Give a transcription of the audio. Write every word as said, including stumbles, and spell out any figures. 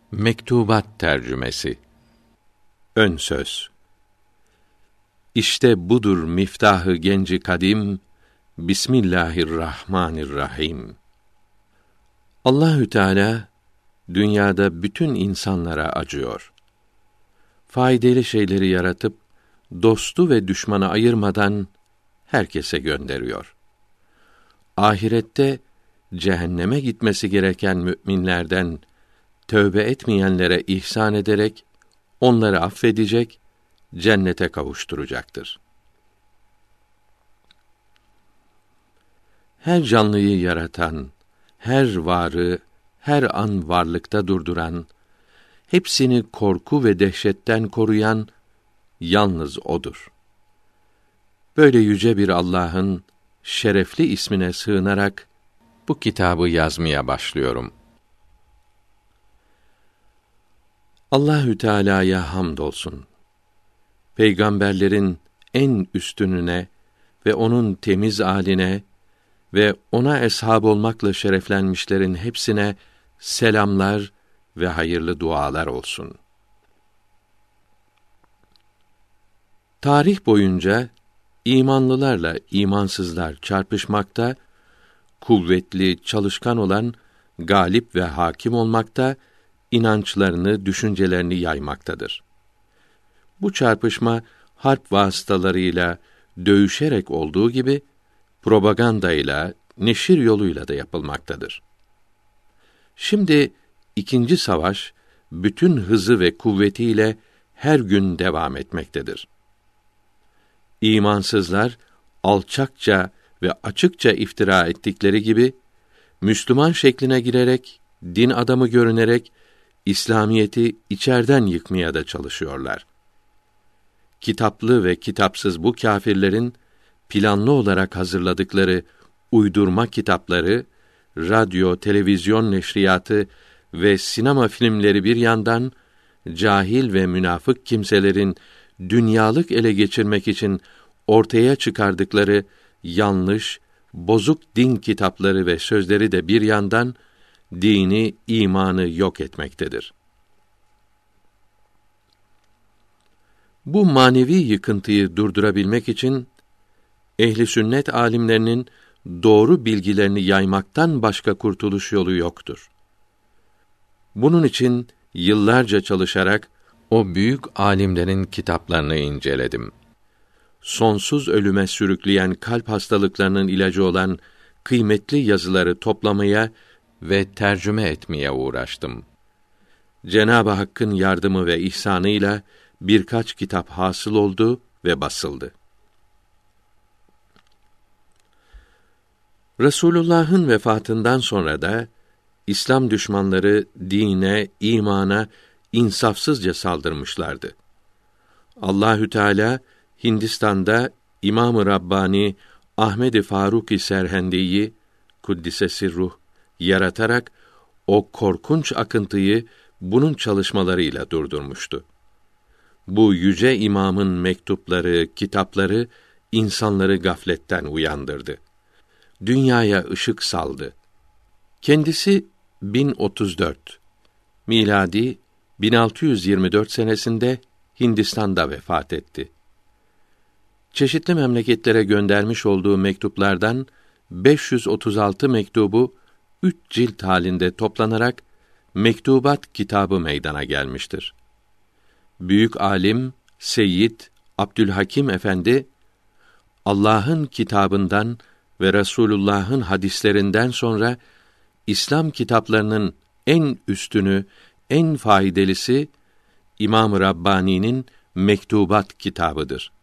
Mektubat tercümesi. Ön söz. İşte budur miftahı genci kadim. Bismillahirrahmanirrahim. Allahü Teala dünyada bütün insanlara acıyor. Faydalı şeyleri yaratıp dostu ve düşmanı ayırmadan herkese gönderiyor. Ahirette cehenneme gitmesi gereken müminlerden tövbe etmeyenlere ihsan ederek onları affedecek, cennete kavuşturacaktır. Her canlıyı yaratan, her varı her an varlıkta durduran, hepsini korku ve dehşetten koruyan yalnız O'dur. Böyle yüce bir Allah'ın şerefli ismine sığınarak bu kitabı yazmaya başlıyorum. Allahü Teala'ya hamdolsun. Peygamberlerin en üstününe ve onun temiz âline ve ona eshab olmakla şereflenmişlerin hepsine selamlar ve hayırlı dualar olsun. Tarih boyunca imanlılarla imansızlar çarpışmakta, kuvvetli, çalışkan olan galip ve hakim olmakta, inançlarını, düşüncelerini yaymaktadır. Bu çarpışma harp vasıtalarıyla, dövüşerek olduğu gibi propagandayla, neşir yoluyla da yapılmaktadır. Şimdi ikinci savaş bütün hızı ve kuvvetiyle her gün devam etmektedir. İmansızlar alçakça ve açıkça iftira ettikleri gibi Müslüman şekline girerek, din adamı görünerek İslamiyeti içerden yıkmaya da çalışıyorlar. Kitaplı ve kitapsız bu kâfirlerin planlı olarak hazırladıkları uydurma kitapları, radyo, televizyon neşriyatı ve sinema filmleri bir yandan, cahil ve münafık kimselerin dünyalık ele geçirmek için ortaya çıkardıkları yanlış, bozuk din kitapları ve sözleri de bir yandan, dini, imanı yok etmektedir. Bu manevi yıkıntıyı durdurabilmek için ehli sünnet alimlerinin doğru bilgilerini yaymaktan başka kurtuluş yolu yoktur. Bunun için yıllarca çalışarak o büyük alimlerin kitaplarını inceledim. Sonsuz ölüme sürükleyen kalp hastalıklarının ilacı olan kıymetli yazıları toplamaya ve tercüme etmeye uğraştım. Cenab-ı Hakk'ın yardımı ve ihsanıyla birkaç kitap hasıl oldu ve basıldı. Resulullah'ın vefatından sonra da İslam düşmanları dine, imana insafsızca saldırmışlardı. Allahü Teala Hindistan'da İmam-ı Rabbani Ahmed-i Faruk-i Serhendi'yi kuddise sirruh yaratarak o korkunç akıntıyı bunun çalışmalarıyla durdurmuştu. Bu yüce imamın mektupları, kitapları insanları gafletten uyandırdı. Dünyaya ışık saldı. Kendisi bin otuz dört miladi bin altı yüz yirmi dört senesinde Hindistan'da vefat etti. Çeşitli memleketlere göndermiş olduğu mektuplardan beş yüz otuz altı mektubu üç cilt halinde toplanarak Mektubat kitabı meydana gelmiştir. Büyük alim Seyyid Abdülhakim Efendi Allah'ın kitabından ve Resulullah'ın hadislerinden sonra İslam kitaplarının en üstünü, en faydalısı İmam-ı Rabbani'nin Mektubat kitabıdır.